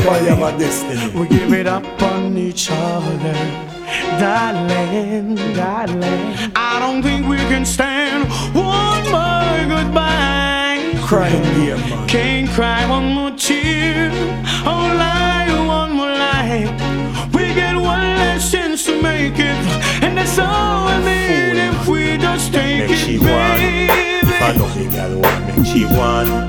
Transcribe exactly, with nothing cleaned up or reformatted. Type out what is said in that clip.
fire of destiny. We give it up on each other, darling, darling. I don't think we can stand one more goodbye. Crying here, man. Can't cry one more tear, or lie one more lie. We get one last chance to make it, and that's all we need if we just take Make she it, one. baby. If I love the girl, what make she one?